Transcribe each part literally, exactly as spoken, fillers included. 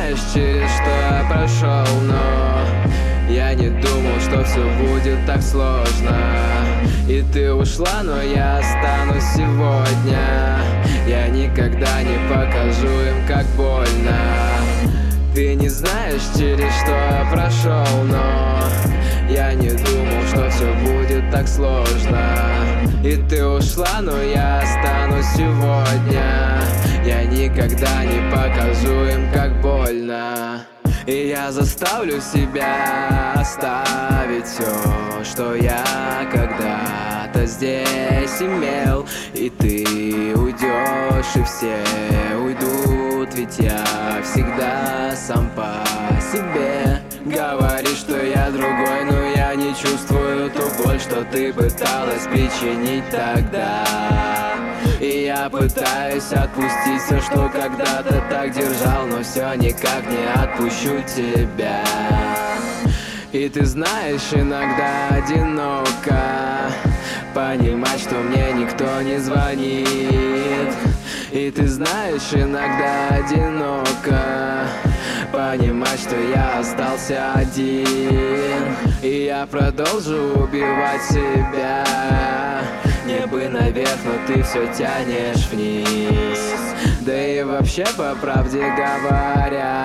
знаешь, через что я прошел, но я не думал, что все будет так сложно. И ты ушла, но я останусь сегодня. Я никогда не покажу им, как больно. Ты не знаешь, через что я прошел, но я не думал, что все будет так сложно. И ты ушла, но я останусь сегодня. Я никогда не покажу им, как больно. И я заставлю себя оставить все, что я когда-то здесь имел. И ты уйдешь, и все уйдут, ведь я всегда сам по себе. Говоришь, что я другой, но я не чувствую ту боль, что ты пыталась причинить тогда. И я пытаюсь отпустить все, что когда-то так держал, но все никак не отпущу тебя. И ты знаешь, иногда одиноко понимать, что мне никто не звонит. И ты знаешь, иногда одиноко понимать, что я остался один. И я продолжу убивать себя. Небо наверх, но ты все тянешь вниз. Да и вообще, по правде говоря,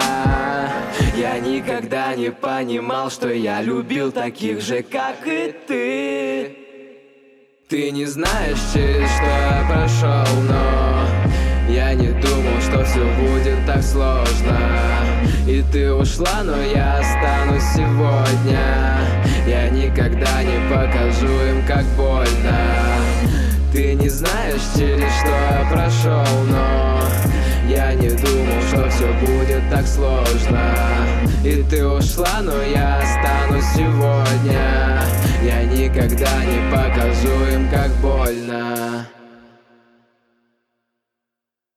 я никогда не понимал, что я любил таких же, как и ты. Ты не знаешь, через что я прошел, но я не думал, что все будет так сложно. И ты ушла, но я останусь сегодня. Я никогда не покажу им, как больно. Ты не знаешь, через что я прошел, но я не думал, что все будет так сложно. И ты ушла, но я останусь сегодня. Я никогда не покажу им, как больно.